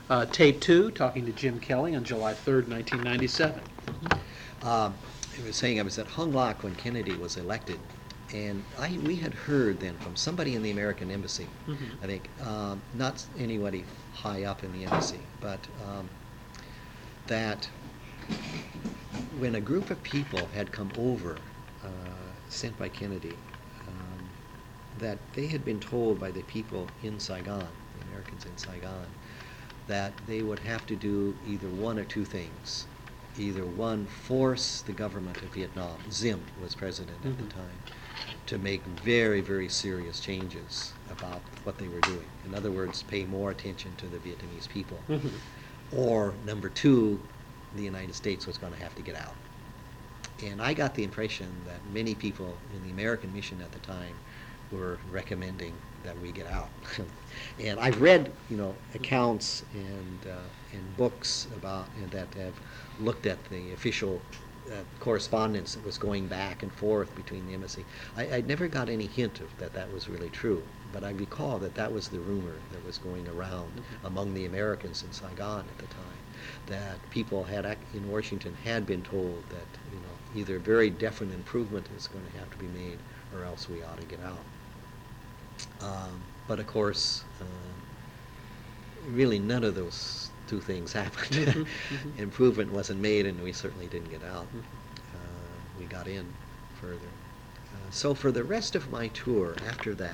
Tape 2, talking to Jim Kelly on July 3rd, 1997. I was saying I was at Hung Lak when Kennedy was elected, and we had heard then from somebody in the American embassy, I think, not anybody high up in the embassy, but that when a group of people had come over, sent by Kennedy, that they had been told by the people in Saigon, the Americans in Saigon, that they would have to do either one or two things. Either one, force the government of Vietnam, Diem was president at the time, to make very, very serious changes about what they were doing. In other words, pay more attention to the Vietnamese people. Or number two, the United States was going to have to get out. And I got the impression that many people in the American mission at the time were recommending that we get out. And I've read, accounts and books about that have looked at the official correspondence that was going back and forth between the embassy. I never got any hint of that was really true, but I recall that was the rumor that was going around among the Americans in Saigon at the time, that people in Washington had been told that either very definite improvement is going to have to be made, or else we ought to get out. But of course, really none of those two things happened. Improvement wasn't made, and we certainly didn't get out. We got in further. So for the rest of my tour after that,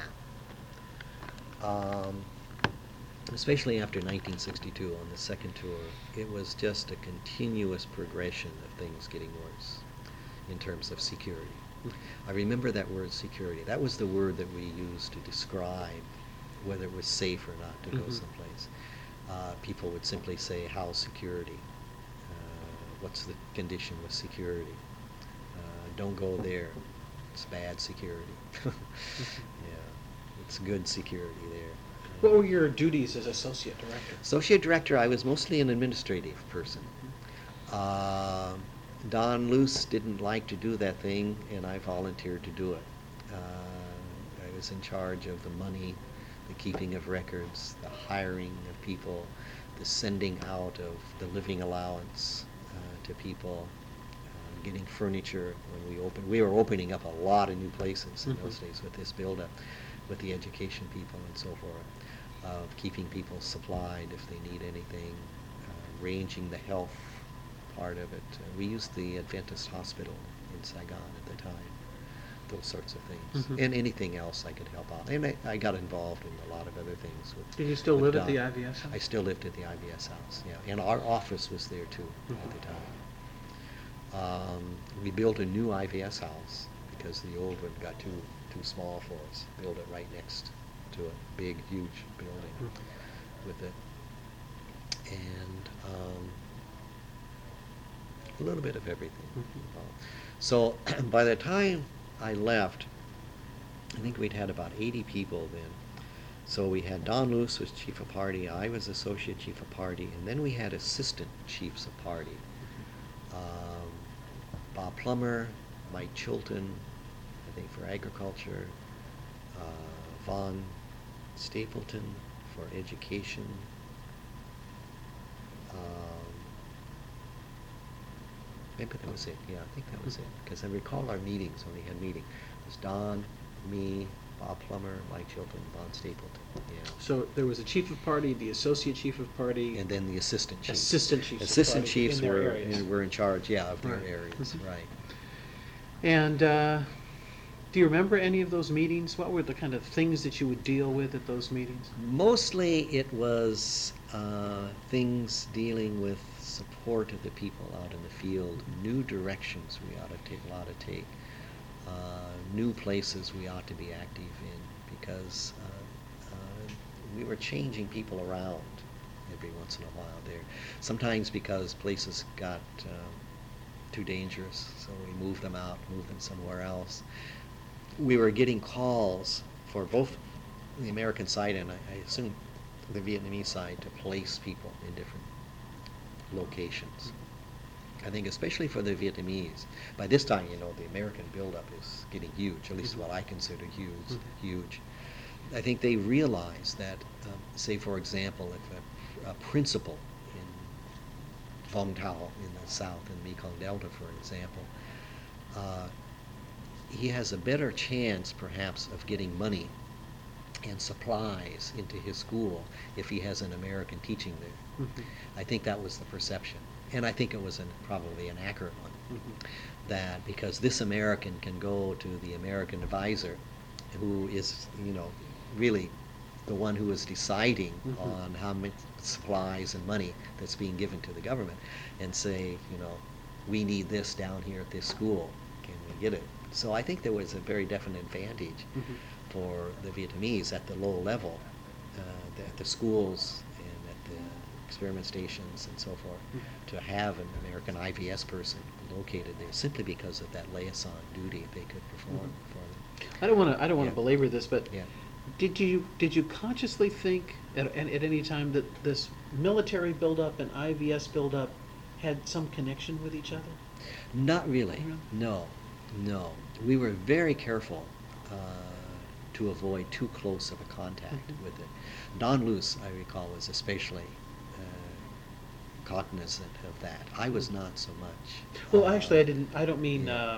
especially after 1962 on the second tour, it was just a continuous progression of things getting worse in terms of security. I remember that word security. That was the word that we used to describe whether it was safe or not to go someplace. People would simply say, how's security? What's the condition with security? Don't go there. It's bad security. It's good security there. What were your duties as associate director? Associate director, I was mostly an administrative person. Don Luce didn't like to do that thing, and I volunteered to do it. I was in charge of the money, the keeping of records, the hiring of people, the sending out of the living allowance to people, getting furniture when we opened. We were opening up a lot of new places in those days with this build-up, with the education people and so forth, of keeping people supplied if they need anything, arranging the health part of it. We used the Adventist hospital in Saigon at the time, those sorts of things, and anything else I could help out. And I got involved in a lot of other things. Did you still live at the IVS house? I still lived at the IVS house, yeah. And our office was there too at the time. We built a new IVS house because the old one got too small for us. Built it right next to a big, huge building with it. And a little bit of everything. So by the time I left, I think we'd had about 80 people then. So we had Don Luce was chief of party, I was associate chief of party, and then we had assistant chiefs of party. Bob Plummer, Mike Chilton, I think for agriculture, Von Stapleton for education, maybe that was it. Yeah, I think that was it. Because I recall our meetings when we had meetings. It was Don, me, Bob Plummer, Mike Chilton, Von Stapleton. Yeah. So there was a chief of party, the associate chief of party, and then the assistant chiefs. Assistant chiefs. Assistant chiefs in were in charge, of their areas, right. And do you remember any of those meetings? What were the kind of things that you would deal with at those meetings? Mostly it was things dealing with support of the people out in the field, new directions we ought to take, new places we ought to be active in, because we were changing people around every once in a while there. Sometimes because places got too dangerous, so we moved them out, moved them somewhere else. We were getting calls for both the American side and I assume the Vietnamese side to place people in different locations. I think especially for the Vietnamese. By this time, the American buildup is getting huge, at least what I consider huge. I think they realize that, say for example, principal in Vung Tau in the south, in Mekong Delta, for example, he has a better chance, perhaps, of getting money and supplies into his school if he has an American teaching there. Mhm. I think that was the perception, and I think it was probably an accurate one. Mhm. That because this American can go to the American advisor, who is, really the one who is deciding Mhm. on how much supplies and money that's being given to the government, and say, we need this down here at this school. Can we get it? So I think there was a very definite advantage Mhm. for the Vietnamese at the low level, at the schools and at the experiment stations and so forth, to have an American IVS person located there, simply because of that liaison duty they could perform for them. I don't want to Yeah. belabor this, but Yeah. did you consciously think at any time that this military buildup and IVS buildup had some connection with each other? Not really. Yeah. No. We were very careful to avoid too close of a contact Mhm. with it. Don Luce, I recall, was especially cognizant of that. I was not so much. Well, actually, I don't mean. Yeah.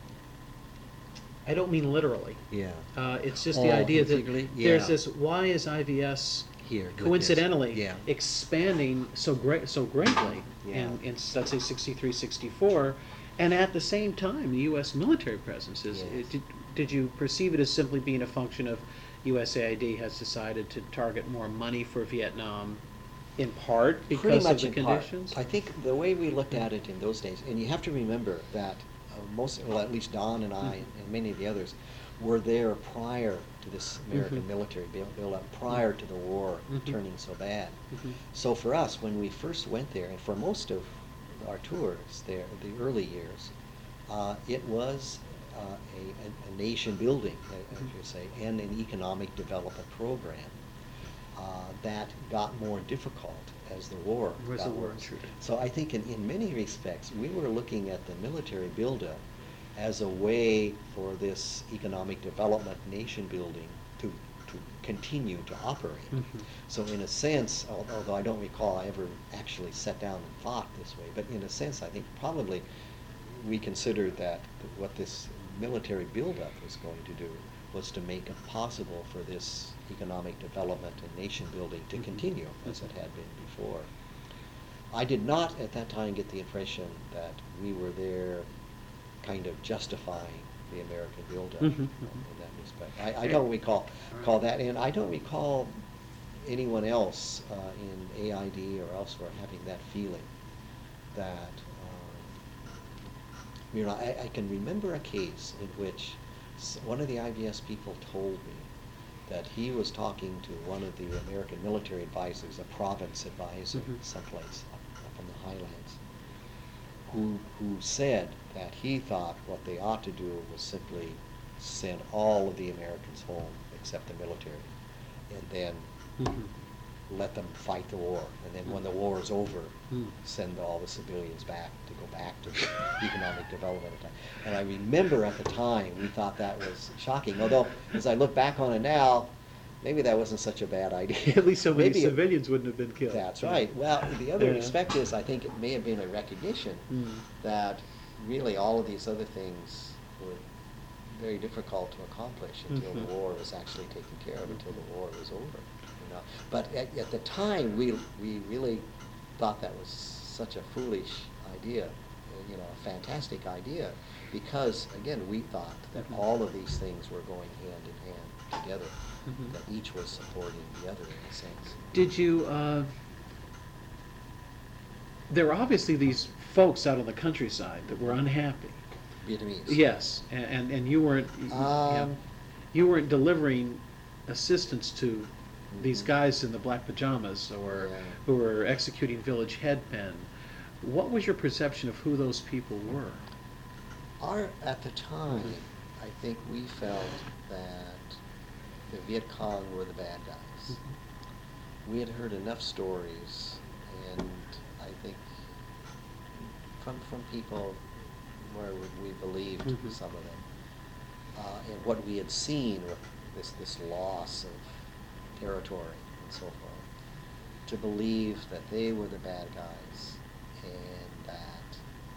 I don't mean literally. Yeah. It's just the idea that particularly? there's Yeah. this. Why is IVS Here, with this. coincidentally Yeah. expanding so greatly Yeah. in let's say 63, 64, and at the same time, the U.S. military presence is. Yes. Did you perceive it as simply being a function of USAID has decided to target more money for Vietnam, in part because Pretty much of the in part. conditions? I think the way we looked at it in those days, and you have to remember that at least Don and I and many of the others were there prior to this American Mhm. military build-up, prior to the war Mhm. turning so bad. Mhm. So for us, when we first went there, and for most of our tours there, the early years, it was a nation building, I should say, and an economic development program that got more difficult as the war As got the war worse. intruded. So I think in many respects, we were looking at the military buildup as a way for this economic development, nation building, to continue to operate. Mhm. So in a sense, although I don't recall I ever actually sat down and thought this way, but in a sense, I think probably we considered that what this military buildup was going to do was to make it possible for this economic development and nation building to Mhm. continue as it had been before. I did not at that time get the impression that we were there kind of justifying the American buildup Mhm, in mhm. that respect. I don't recall that, and I don't recall anyone else in AID or elsewhere having that feeling that, I can remember a case in which one of the IVS people told me that he was talking to one of the American military advisors, a province advisor, Mhm. someplace up in the highlands, who said that he thought what they ought to do was simply send all of the Americans home except the military, and then Mhm. let them fight the war, and then when the war is over, Mm. send all the civilians back to go back to economic development. And I remember at the time we thought that was shocking, although as I look back on it now, maybe that wasn't such a bad idea. At least so many Maybe civilians wouldn't have been killed. That's right. Well, the other Yeah. respect is I think it may have been a recognition Mm. that really all of these other things were very difficult to accomplish until Mhm. the war was actually taken care of, until the war was over. But at the time, we really thought that was such a foolish idea, a fantastic idea, because again, we thought that Mhm. all of these things were going hand in hand together, Mhm. that each was supporting the other in a sense. Did you? There were obviously these folks out on the countryside that were unhappy. Vietnamese. Yes, and you weren't. You weren't delivering assistance to these Mhm. guys in the black pajamas or Yeah. who were executing village headmen. What was your perception of who those people were? At the time, I think we felt that the Viet Cong were the bad guys. We had heard enough stories, and I think from people where we believed Mhm. some of them, and what we had seen with this loss of territory and so forth, to believe that they were the bad guys and that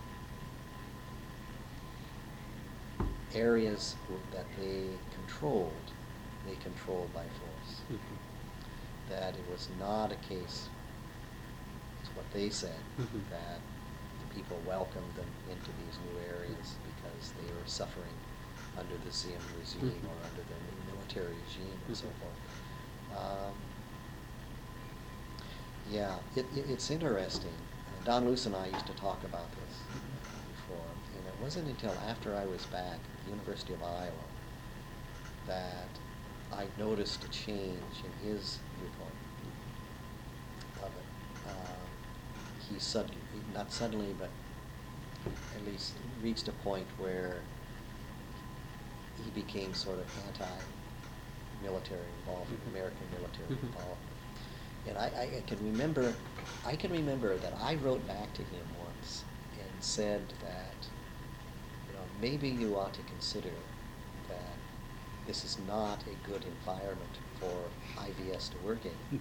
areas that they controlled by force. That it was not a case, it's what they said, that the people welcomed them into these new areas because they were suffering under the Ziem regime or under the military regime and so forth. Yeah, it's interesting. Don Luce and I used to talk about this before, and it wasn't until after I was back at the University of Iowa that I noticed a change in his viewpoint of it. He not suddenly, but at least reached a point where he became sort of anti-military involvement, American military involvement. And I can remember that I wrote back to him once and said that, maybe you ought to consider that this is not a good environment for IVS to work in.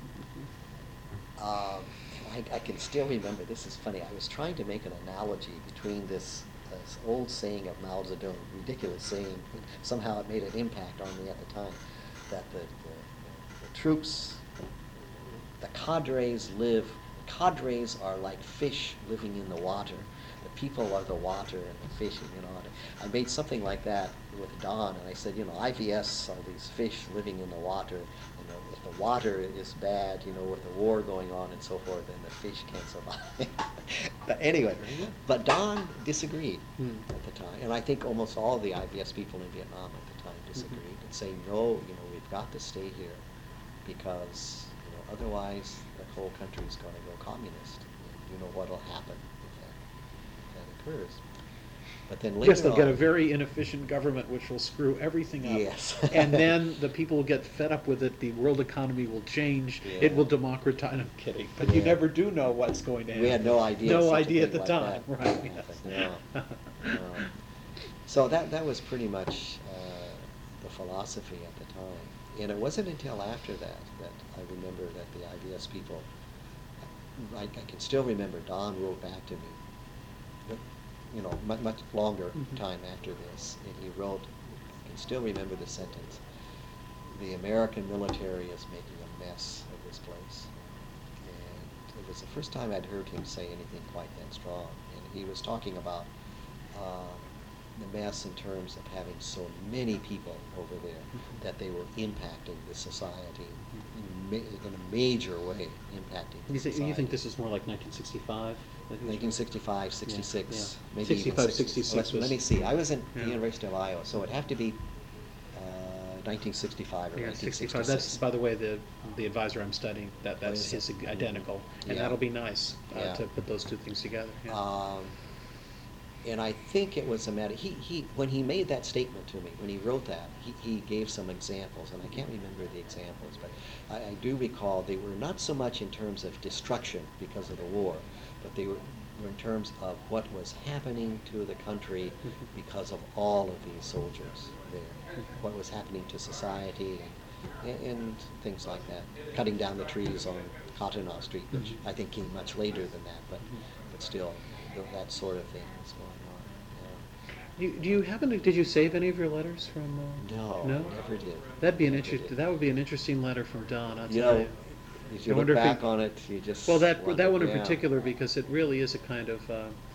I can still remember, this is funny, I was trying to make an analogy between this old saying of Mao Zedong, ridiculous saying, but somehow it made an impact on me at the time, that the troops, the cadres are like fish living in the water. The people are the water and the fish, I made something like that with Don, and I said, IVS are these fish living in the water, if the water is bad, with the war going on and so forth, then the fish can't survive. But anyway, but Don disagreed at the time, and I think almost all the IVS people in Vietnam at the time disagreed and saying, no, we've got to stay here because otherwise the whole country is going to go communist. You know what will happen if that occurs. But then later yes, they'll get a very inefficient government which will screw everything up. Yes. And then the people will get fed up with it. The world economy will change. Yeah. It will democratize. I'm kidding. But you never do know what's going to happen. We had no idea. No idea at the like time. That. Right. Yes. No. So that was pretty much the philosophy at the time. And it wasn't until after that I remember that the IVS people, I can still remember Don wrote back to me, but, much longer time after this, and he wrote, I can still remember the sentence, the American military is making a mess of this place. And it was the first time I'd heard him say anything quite that strong. And he was talking about the mess in terms of having so many people over there that they were impacting the society in a major way, impacting the society. You think this is more like 1965? 1965, 66, yeah. maybe 65, even 66 Let me see. I was in the Yeah. University of Iowa, so it'd have to be 1965 or Yeah, 1966. 65. That's, by the way, the advisor I'm studying. That's his identical, and Yeah. that'll be nice Yeah. to put those two things together. Yeah. And I think it was a matter, when he made that statement to me, when he wrote that, he gave some examples, and I can't remember the examples, but I do recall they were not so much in terms of destruction because of the war, but they were in terms of what was happening to the country because of all of these soldiers there, what was happening to society and things like that, cutting down the trees on Cottonau Street, which I think came much later than that, but still, that sort of thing was going on. Do you happen to? Did you save any of your letters from? No, no, never did. That'd be an Never did. That would be an interesting letter from Don. I'll You tell know, you. if you I look wonder if back he- on it, you just Well, that wonder, one in yeah. particular, because it really is a kind of.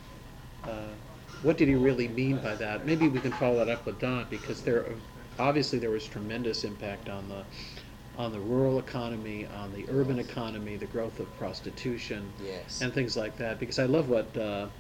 What did he really mean by that? Maybe we can follow that up with Don, because obviously there was tremendous impact on the rural economy, on the urban economy, the growth of prostitution, Yes. and things like that. Because I love what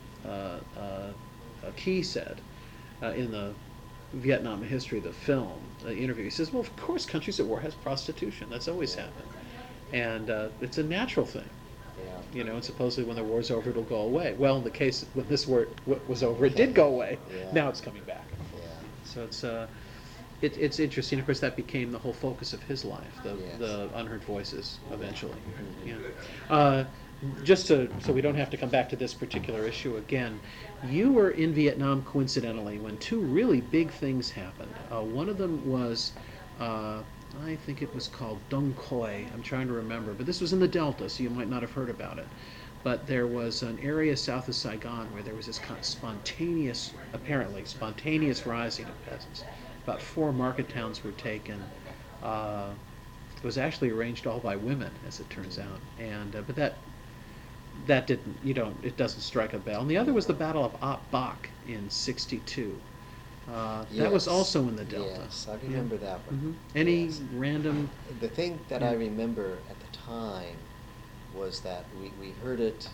Key said in the Vietnam History, the film, the interview. He says, well, of course, countries at war has prostitution. That's always happened. And it's a natural thing. Yeah. And supposedly when the war's over, it'll go away. Well, in the case when this war was over, it did go away. Yeah. Now it's coming back. Yeah. So it's interesting. Of course, that became the whole focus of his life, Yes. the unheard voices eventually. Mhm. Yeah. Just so we don't have to come back to this particular issue again, you were in Vietnam coincidentally when two really big things happened. One of them was I think it was called Dong Khoi. I'm trying to remember, but this was in the Delta, so you might not have heard about it. But there was an area south of Saigon where there was this kind of spontaneous, apparently spontaneous rising of peasants. About 4 market towns were taken. Uh, it was actually arranged all by women, as it turns out, and but that didn't, it doesn't strike a bell. And the other was the Battle of Ap Bak in '62. That was Yes. also in the Delta. Yes, I remember that one. Any Yes. random? The thing that Yeah. I remember at the time was that we heard it.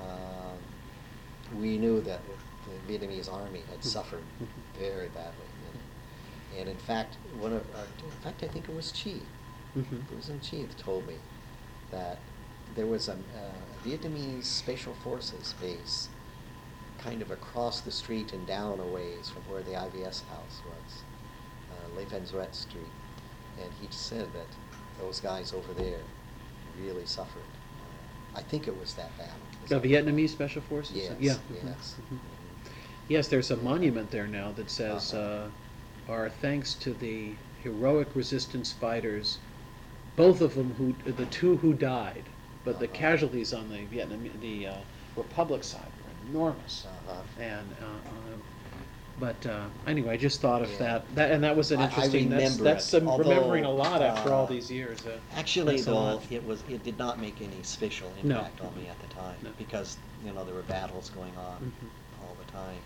We knew that the Vietnamese army had suffered very badly, and in fact, in fact, I think it was Chi. Mhm. It was in Chi that told me that there was a Vietnamese Special Forces base kind of across the street and down a ways from where the IVS house was, Le Vanzuet Street. And he said that those guys over there really suffered. I think it was that battle. The Vietnamese Special Forces? Yes, Yeah. yes. Mhm. Yes, there's a monument there now that says, Uh-huh. our thanks to the heroic resistance fighters, both of them the two who died, but the Uh-huh. casualties on the Republic side were enormous. Uh-huh. And, but anyway, I just thought of Yeah. that was an I interesting, remember that's it, remembering a although, lot after all these years. Actually, that's a though, lot. it did not make any special No. impact on me at the time No. because there were battles going on Mhm. all the time.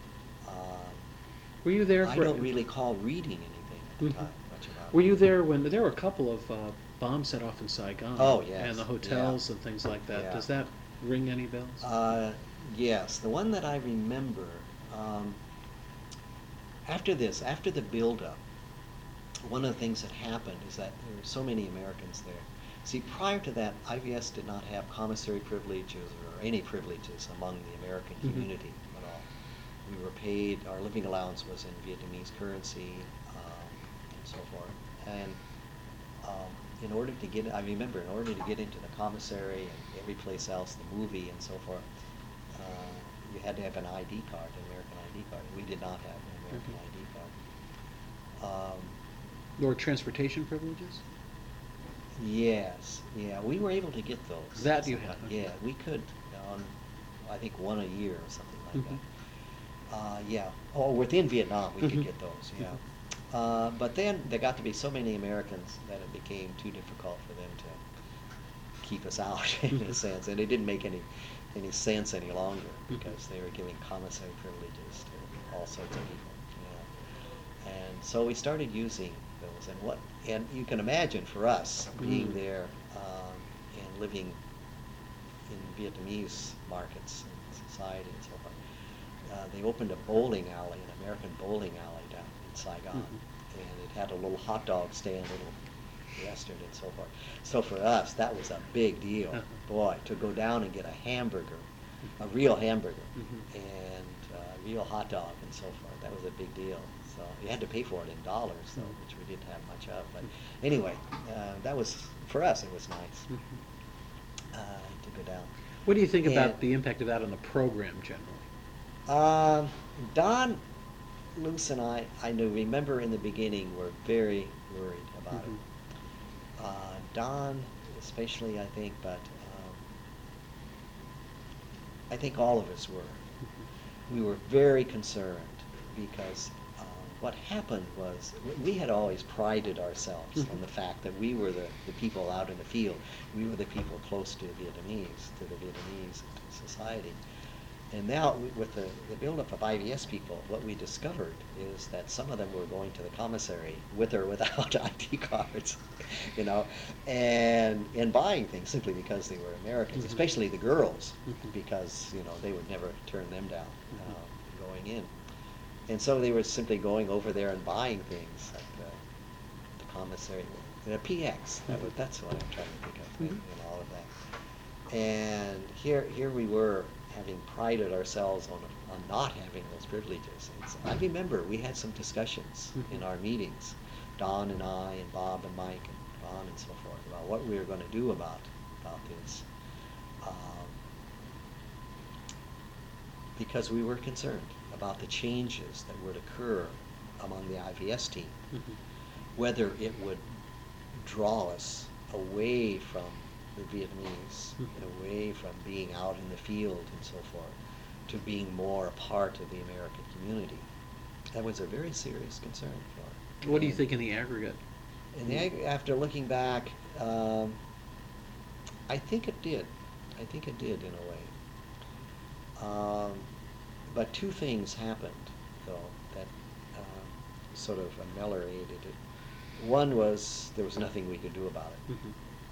Were you there I for? don't really recall reading anything at the Mhm. time much about Were it. you there when there were a couple of bombs set off in Saigon? Oh, yes. And the hotels Yeah. and things like that. Yeah. Does that ring any bells? Yes, the one that I remember, after the build-up, one of the things that happened is that there were so many Americans there. See, prior to that, IVS did not have commissary privileges or any privileges among the American Mhm. community at all. We were paid, our living allowance was in Vietnamese currency, and so forth. And in order to get into the commissary and every place else, the movie and so forth, you had to have an ID card, an American ID card. We did not have an American Mhm. ID card. Or transportation privileges? Yes, yeah, we were able to get those. That you sometime. had, Yeah, okay. we could, I think one a year or something like Mhm. that. Yeah, within Vietnam we Mhm. could get those, yeah. But then there got to be so many Americans that it became too difficult for them to keep us out in a sense, and it didn't make any sense any longer because they were giving commissary privileges to all sorts of people. And so we started using those, and you can imagine for us being there and living in Vietnamese markets and society and so forth. They opened a bowling alley, an American bowling alley down in Saigon, and it had a little hot dog stand, a little restaurant and so forth. So for us, that was a big deal. Boy, to go down and get a hamburger, a real hamburger, and a real hot dog and so forth, that was a big deal. So you had to pay for it in dollars, though, which we didn't have much of. But anyway, that was, for us, it was nice to go down. What do you think about And- the impact of that on the program generally? Don, Luce, and I remember in the beginning were very worried about it. Don, especially, I think, but I think all of us were. We were very concerned because what happened was we had always prided ourselves on the fact that we were the people out in the field. We were the people close to the Vietnamese society. And now, with the buildup of IVS people, what we discovered is that some of them were going to the commissary with or without ID cards, and buying things simply because they were Americans, especially the girls, because they would never turn them down going in. And so they were simply going over there and buying things at the commissary, a PX. That's what I'm trying to think of, and all of that. And here we were, having prided ourselves on not having those privileges. I remember we had some discussions in our meetings, Don and I and Bob and Mike and Ron and so forth, about what we were going to do about this. Because we were concerned about the changes that would occur among the IVS team, whether it would draw us away from the Vietnamese, away from being out in the field and so forth, to being more a part of the American community. That was a very serious concern for her. What do you think in the aggregate? After looking back, I think it did. I think it did in a way. But two things happened, though, that sort of ameliorated it. One was there was nothing we could do about it. Mm-hmm.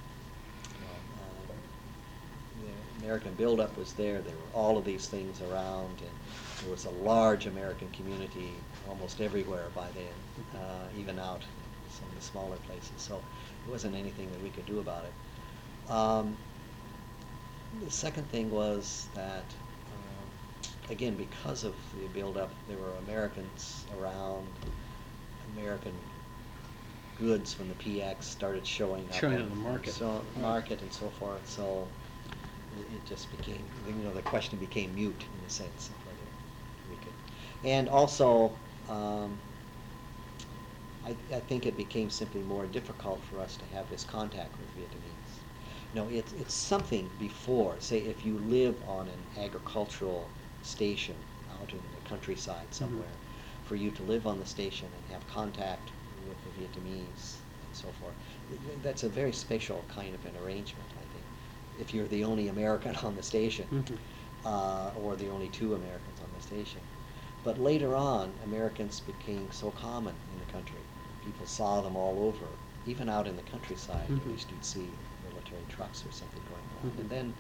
The American buildup was there. There were all of these things around, and there was a large American community almost everywhere by then, even out in some of the smaller places. So there wasn't anything that we could do about it. The second thing was that, again, because of the buildup, there were Americans around. American goods from the PX started showing up on the market. Market and so forth. So it just became, the question became mute in a sense of whether we could. And also, I think it became simply more difficult for us to have this contact with Vietnamese. It's something before, say, if you live on an agricultural station out in the countryside somewhere, for you to live on the station and have contact with the Vietnamese and so forth. That's a very special kind of an arrangement, I think. If you're the only American on the station, or the only two Americans on the station. But later on, Americans became so common in the country. People saw them all over, even out in the countryside. At least you'd see military trucks or something going on. And then,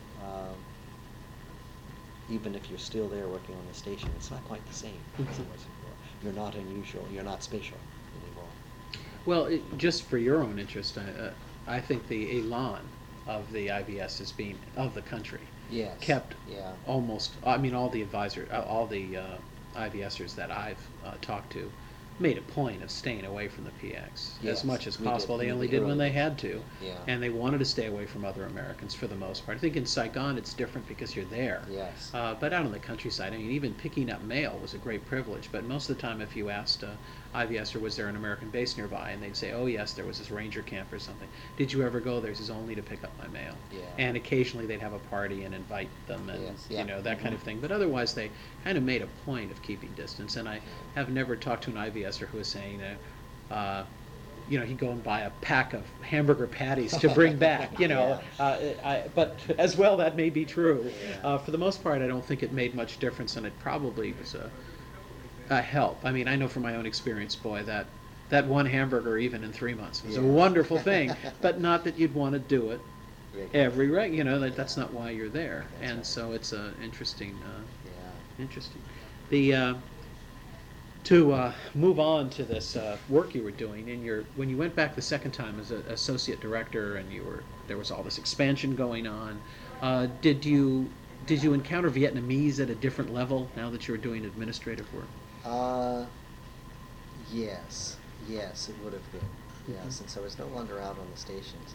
even if you're still there working on the station, it's not quite the same as it was before. You're not unusual. You're not special anymore. Well, just for your own interest, I think the elan of the IVS as being of the country kept almost. I mean, all the IVSers that I've talked to made a point of staying away from the PX as much as possible. They only did when they had to, and they wanted to stay away from other Americans for the most part. I think in Saigon it's different because you're there. But out in the countryside, I mean, even picking up mail was a great privilege. But most of the time, if you asked IVS, was there an American base nearby, and they'd say, oh yes, there was this ranger camp or something. Did you ever go there? It's only to pick up my mail. And occasionally they'd have a party and invite them, and that kind of thing. But otherwise, they kind of made a point of keeping distance. And I have never talked to an IVSer who was saying, he'd go and buy a pack of hamburger patties to bring back, but as well, that may be true. For the most part, I don't think it made much difference, and it probably was a help. I mean, I know from my own experience, boy, that one hamburger, even in 3 months, was a wonderful thing, but not that you'd want to do it that's not why you're there. And so it's interesting. To move on to this work you were doing when you went back the second time as an associate director, and there was all this expansion going on. Did you encounter Vietnamese at a different level now that you were doing administrative work? Yes, it would have been. Yes, and so I was no longer out on the stations.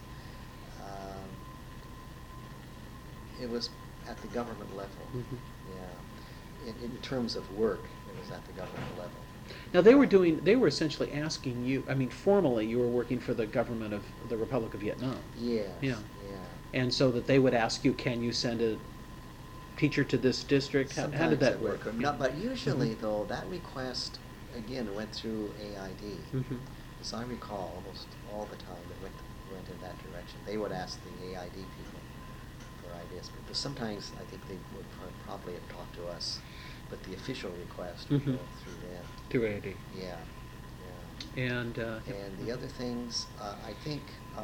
It was at the government level. In terms of work, it was at the government level. Now they were essentially asking you, I mean, formally you were working for the government of the Republic of Vietnam. Yes. And so that they would ask you, can you send a teacher to this district? How did that work? But usually, though, that request, again, went through AID. As I recall, almost all the time it went in that direction. They would ask the AID people for ideas. But sometimes I think they would probably have talked to us. But the official request would go through them. Through AID. Yeah. And the other things, I think,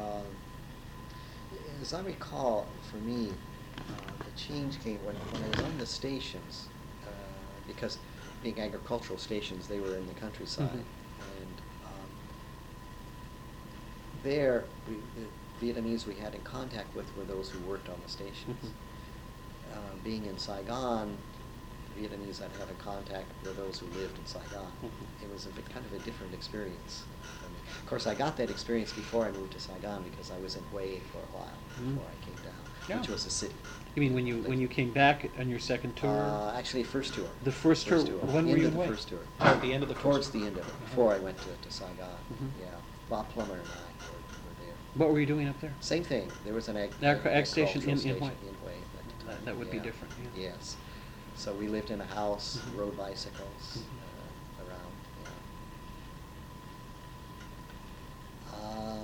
as I recall, for me, the change came when I was on the stations, because being agricultural stations, they were in the countryside, and there, the Vietnamese we had in contact with were those who worked on the stations. Being in Saigon, Vietnamese I'd had a contact with those who lived in Saigon. It was kind of a different experience. Of course, I got that experience before I moved to Saigon because I was in Hue for a while before I came down, which was a city. You mean when you came back on your second tour? Actually, first tour. The first tour. When were you away? The first tour. At the end of the Towards the end of it, before I went to Saigon. Bob Plummer and I were What were you doing up there? Same thing. There was an Ag station in station Hue. in Hue at the time. That would be Yeah. different, yeah. Yes. So we lived in a house, Mhm. rode bicycles Mhm. around. Yeah.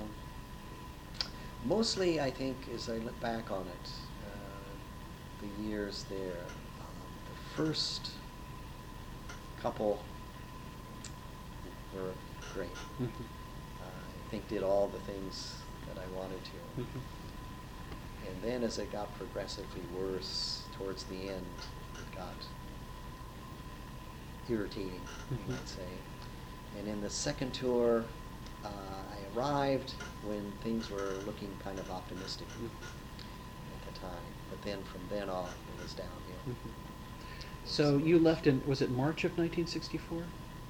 Mostly, I think, as I look back on it, the years there, the first couple were great. Mhm. I think did all the things that I wanted to. Mhm. And then as it got progressively worse towards the end, it got irritating, you Mhm. might say. And in the second tour, I arrived when things were looking kind of optimistic Mhm. at the time. But then from then on, it was downhill. Mhm. So you left in, was it March of 1964?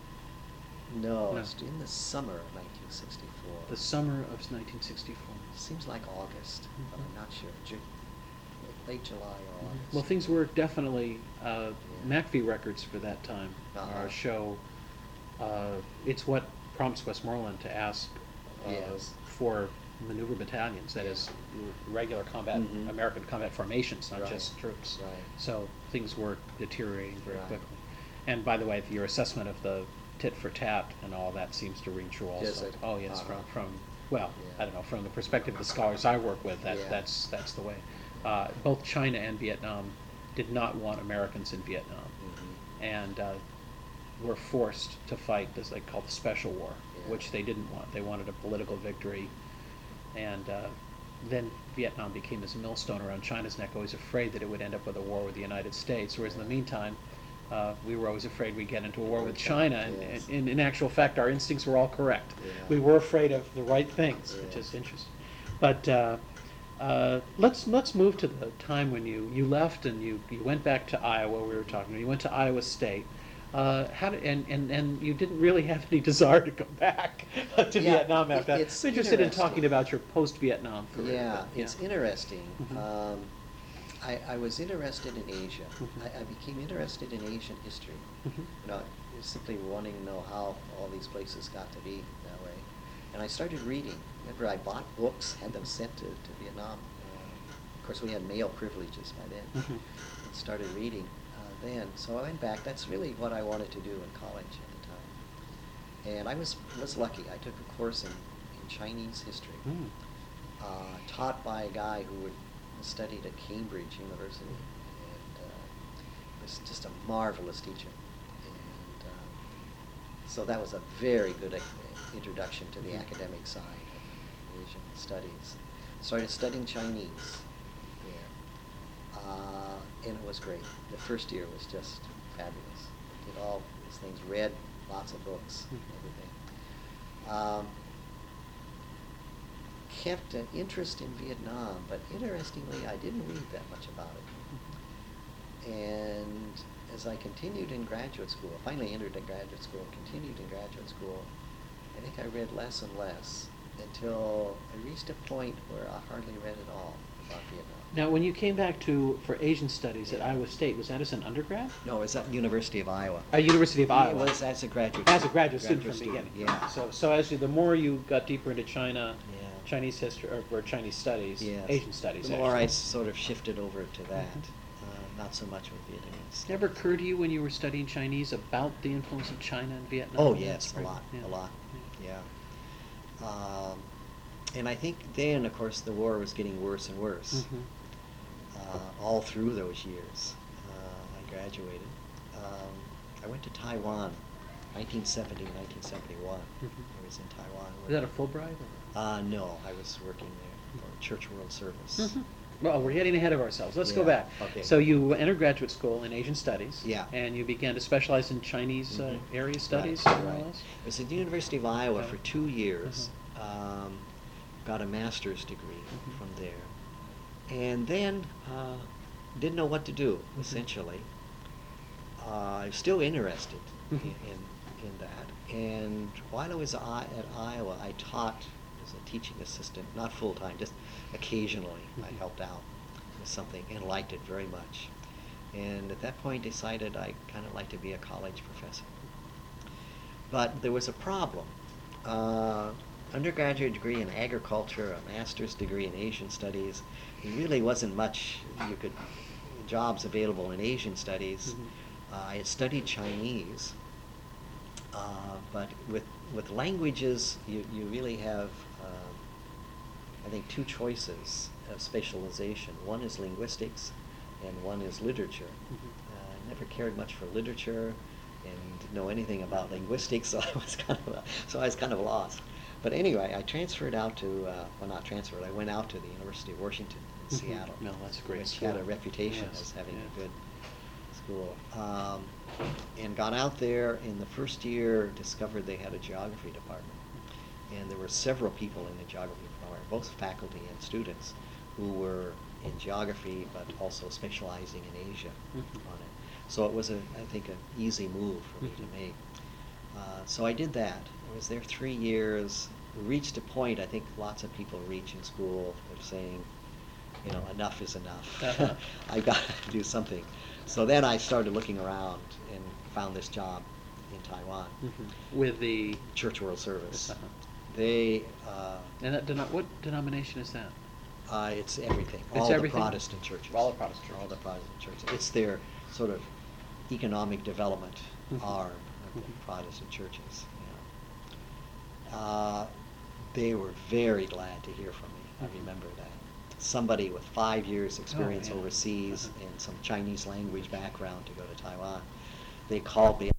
No, No. it's in the summer of 1964. The summer of 1964. Seems like August, but Mhm. I'm not sure. Late July or August. Well, things were definitely, Yeah. McVie Records for that time, Uh-huh. show, it's what prompts Westmoreland to ask Yes. for maneuver battalions, that is, regular combat, Mhm. American combat formations, not Right. just troops. Right. So things were deteriorating very Right. quickly. And by the way, your assessment of the tit for tat and all that seems to ring true also. Does it? Oh, yes, Uh-huh. from well, Yeah. I don't know, from the perspective of the scholars I work with, Yeah. that's the way. Both China and Vietnam did not want Americans in Vietnam, Mhm. and were forced to fight this they call the Special War, Yeah. which they didn't want. They wanted a political victory, and then Vietnam became this millstone around China's neck, always afraid that it would end up with a war with the United States, whereas in the meantime, we were always afraid we'd get into a war with China, and Yes. in actual fact, our instincts were all correct. Yeah. We were afraid of the right things, which Yes. is interesting. But let's move to the time when you left and you went back to Iowa. We were talking. You went to Iowa State. How did, and you didn't really have any desire to go back to Yeah, Vietnam after that. it's I'm interested in interesting. talking about your post-Vietnam career. Yeah, but, it's interesting. Mhm. I was interested in Asia. Mhm. I became interested in Asian history. Mhm. You know, simply wanting to know how all these places got to be that way. And I started reading. Remember, I bought books, had them sent to Vietnam. Of course, we had mail privileges by then. Mhm. And started reading then. So I went back. That's really what I wanted to do in college at the time. And I was lucky. I took a course in Chinese history, Mm. taught by a guy who had studied at Cambridge University, and was just a marvelous teacher. And so that was a very good introduction to the Mhm. academic side of Asian studies. Started studying Chinese there, and it was great. The first year was just fabulous. Did all these things, read lots of books, and everything. Kept an interest in Vietnam, but interestingly, I didn't read that much about it. And as I continued in graduate school, finally entered in graduate school, continued in graduate school, I think I read less and less until I reached a point where I hardly read at all about Vietnam. Now, when you came back for Asian Studies at Iowa State, was that as an undergrad? No, it was at University of Iowa. University of Iowa. It was as a graduate As a graduate student from the student, beginning. yeah. So as the more you got deeper into China, Yeah. Chinese history or Chinese studies, Yes. Asian studies. The more I actually. sort of shifted over to that, Mhm. not so much with Vietnamese. Did it ever occur to you when you were studying Chinese about the influence of China and Vietnam? Oh yes, a lot, Yeah. a lot, yeah. And I think then, of course, the war was getting worse and worse. Mhm. All through those years, I graduated. I went to Taiwan, 1970, 1971. Mhm. I was in Taiwan. Was that a Fulbright? No, I was working there for Church World Service. Mhm. Well, we're getting ahead of ourselves. Let's go Yeah, back. okay. So you entered graduate school in Asian Studies. Yeah. And you began to specialize in Chinese Mhm. area studies, Right, more or right. less? I was at the University of Iowa Okay. for 2 years. Uh-huh. Got a master's degree Mhm. from there. And then didn't know what to do, Mhm. essentially. I was still interested Mhm. in that. And while I was at Iowa, I taught as a teaching assistant, not full-time, just occasionally. I Mhm. helped out with something and liked it very much. And at that point decided I kind of like to be a college professor. But there was a problem. undergraduate degree in agriculture, a master's degree in Asian studies. There really wasn't much jobs available in Asian studies. I had studied Chinese, but with languages, you really have, I think, two choices of specialization. One is linguistics, and one is literature. I never cared much for literature, and didn't know anything about linguistics, so I was kind of lost. But anyway, I transferred out to, well, not transferred, I went out to the University of Washington in Seattle. No, that's a great which school. had a reputation Yes, as having yeah. a good school. And got out there in the first year, discovered they had a geography department. And there were several people in the geography department, both faculty and students, who were in geography but also specializing in Asia on it. So it was, I think, an easy move for me to make. So I did that. I was there 3 years. Reached a point I think lots of people reach in school of saying, enough is enough. I got to do something. So then I started looking around and found this job in Taiwan. With the Church World Service. Uh-huh. They, and that what denomination is that? it's everything. It's all everything? the Protestant churches. All the Protestant All churches. the Protestant churches. It's their sort of economic development arm of the Protestant churches. They were very glad to hear from me. I remember that. Somebody with 5 years experience yeah. overseas and some Chinese language background to go to Taiwan. They called me